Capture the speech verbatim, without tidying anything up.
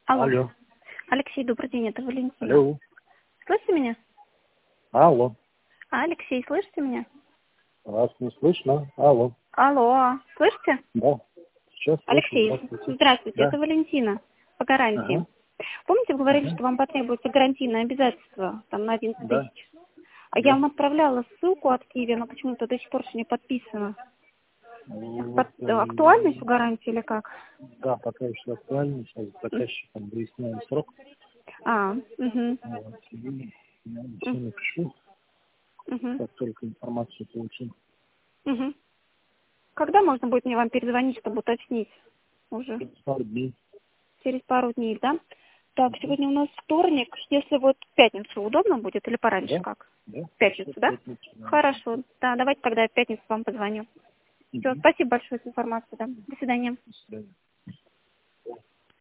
Алло. Алло. Алексей, добрый день, это Валентина. Алло. Слышите меня? Алло. А, Алексей, слышите меня? Вас не слышно? Алло. Алло, слышите? Да. Сейчас слышу. Алексей, Здравствуйте. здравствуйте, Да. это Валентина по гарантии. Ага. Помните, вы говорили, Ага. что вам потребуется гарантийное обязательство там на одиннадцать Да. тысяч? А я Да. вам отправляла ссылку от Киви, но почему-то до сих пор еще не подписана. Ну, вот, Под- актуальна еще э, гарантия или как? да, пока еще актуально. Сейчас с М. заказчиком выясняем срок. А, угу, Вот. И я все угу, напишу, как только информацию получим. угу. Когда можно будет мне вам перезвонить, чтобы уточнить уже? Через пару дней. Через пару дней, да? Так, Мгм. сегодня у нас вторник. Если вот в пятницу удобно будет или пораньше Да? как? Да. В пятницу, Что в да? пятницу, да. Хорошо. Да, давайте тогда я в пятницу вам позвоню. Все, Мгм. спасибо большое за информацию, да. До свидания. До свидания.